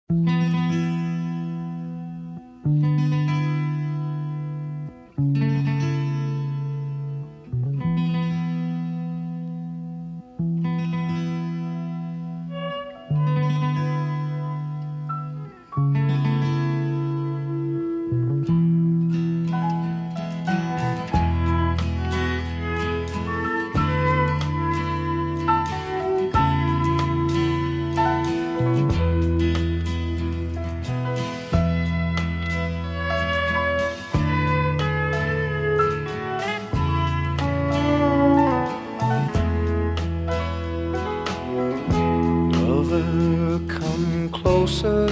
Come closer,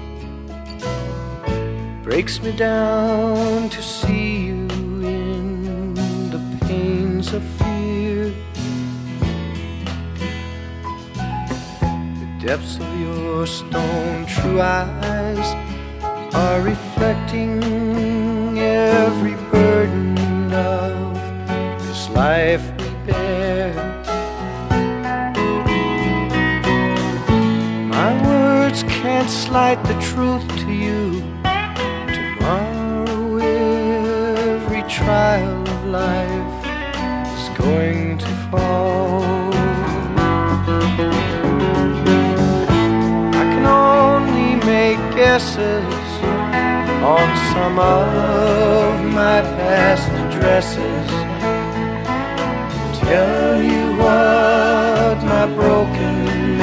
breaks me down to see you in the pains of fear. The depths of your stone true eyes are reflecting every burden of this life we bear. Can't slide the truth to you. Tomorrow every trial of life is going to fall. I can only make guesses on some of my past addresses. Tell you what my broken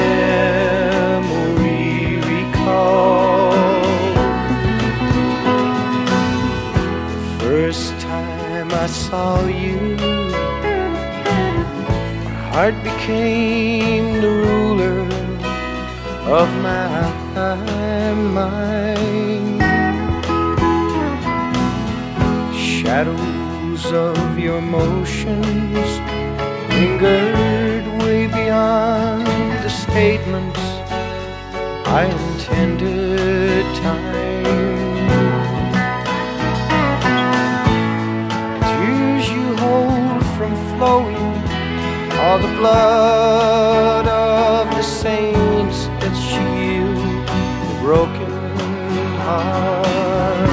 first time I saw you, my heart became the ruler of my mind. Shadows of your motions lingered way beyond the statements I intended time. Tears you hold from flowing are the blood of the saints that shield the broken heart.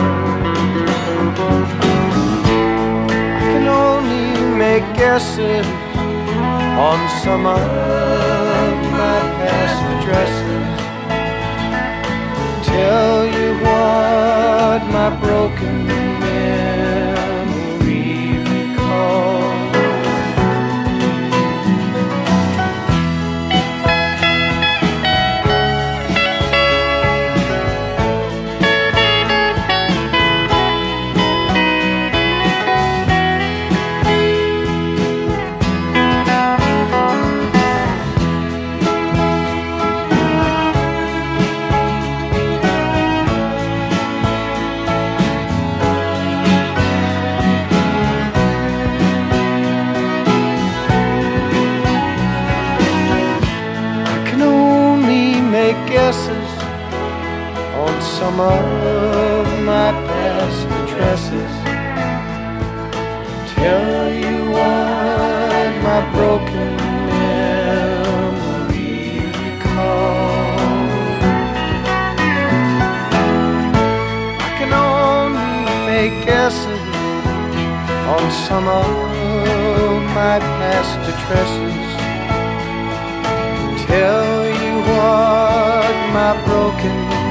I can only make guesses on some of my past addresses. Tell you what my broken memory recalls. Guesses on some of my past addresses. Tell you what my broken memory recalls. I can only make guesses on some of my past addresses. Tell you what my broken